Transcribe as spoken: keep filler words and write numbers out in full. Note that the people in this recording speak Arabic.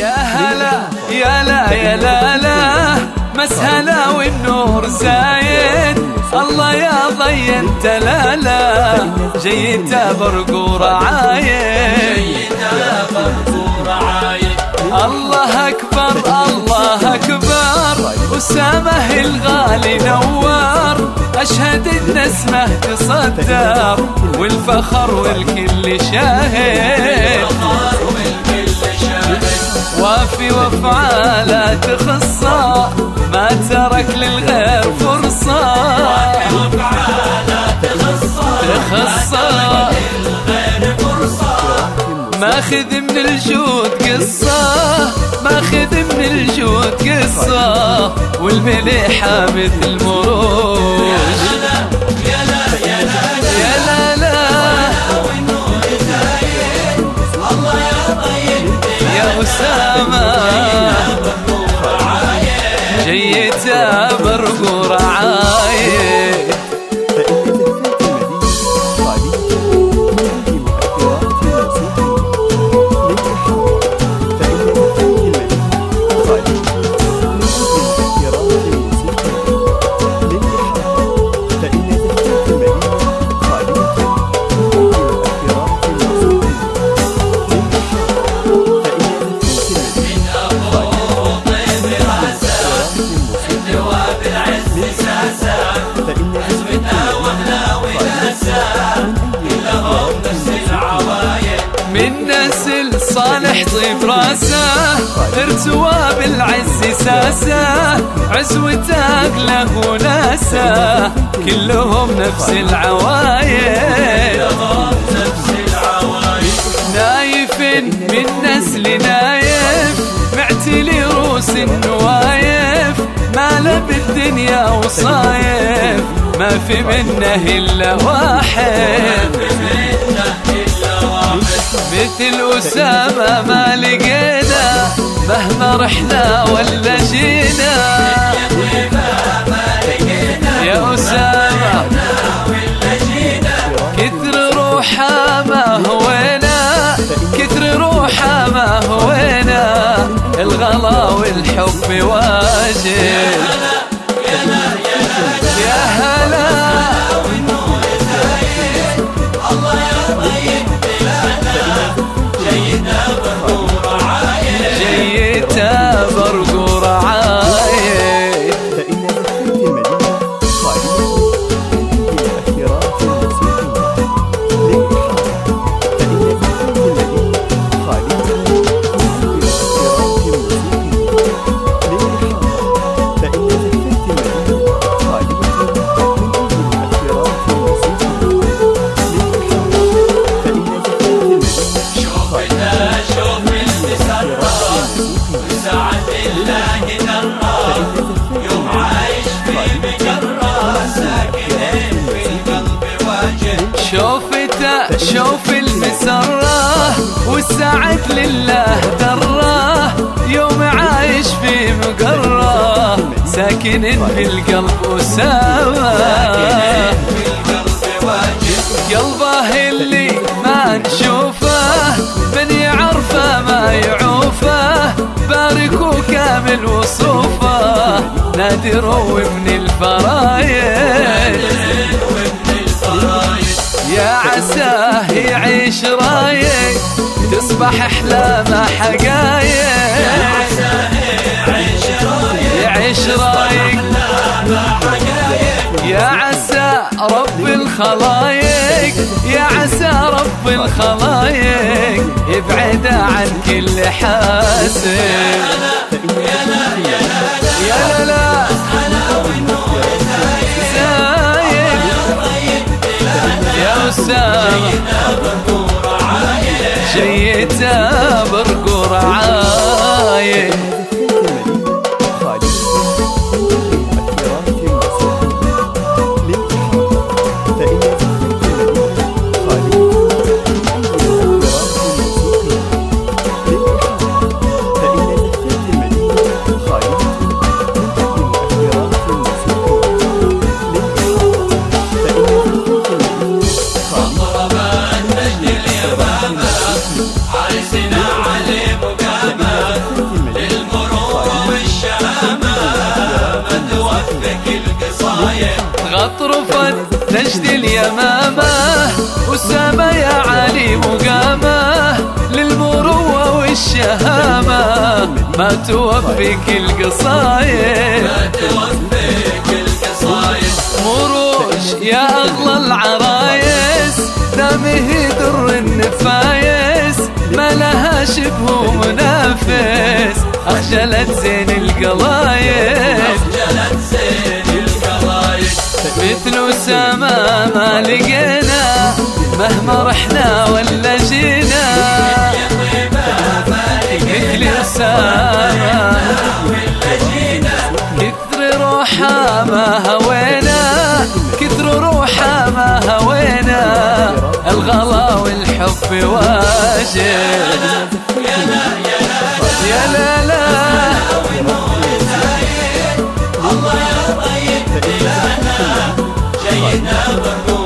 يا هلا يا لا يا لا لا مسهلا والنور زايد، الله يا ضي انت لا لا جيت برقور عايد، الله أكبر الله أكبر أسامة الغالي نوار، أشهد إن اسمه تصدر والفخر والكل شاهد، وافي وافعاله تخصه ما ترك للغير فرصة، تخصه ماخذ من الجود قصة، ماخذ من الجود قصة والمليحة مثل مروج، يا لا يا لا يا لا لا الله يا طيب يا أسامة جيت برقور عايد. من نسل صالح طيب راسه ارتوى بالعز ساسه، عزوته اغلى وناسه كلهم نفس العوايد، نايف من نسل نايف معتلي روس النوايف، ما له بالدنيا وصايف ما في منه الا واحد، مثل أسامة ما لقينا مهما رحنا ولا جينا، يا أسامة كثر روحه ما هوينا، كثر روحه ما هوينا الغلا والحب واجب، يا هلا جيت برقور عايد، فإن ذكرت المدينة خالية بالأثيرات الموسيقية للإحاطة، فإن ذكرت المدينة خالية من أجل الأثيرات الموسيقية للإحاطة، فإن ذكرت المدينة شوفنا شوف المسرات وسعد الله نرى، يوم عايش في مجرة ساكنين في القلب واجد، شوفته شوف المسرة والسعد لله درة، يوم عايش في مقرة ساكنين في القلب أسامة، قلبه اللي ما نشوفه من يعرفه ما يعوفه، بارك وكامل وصوفه نادر ومن الفرايد، يا عساه يعيش رايق تصبح احلامه حقايق، يعيش رايق يا عسى رب الخلايق، يا عسى رب الخلايق يبعد عن كل حاسد، يا لا يا لا يا لا زايد يا أسامة جيت برقور عايد، عرسنا علي مقامة في مقامه للمروة والشهامة ما توفيك القصايد مروش يا أغلى العرايس دامه در النفايس ما لها شبه منافس أخجلت زين القلايد مثل أسامة ما لقينا مهما رحنا ولا جينا مثل أسامة كثر روحها ما هوينا كثر روحها ما هوينا الغلا والحب واجب يا لا لا الله يا طيب دلالنا جينا برضو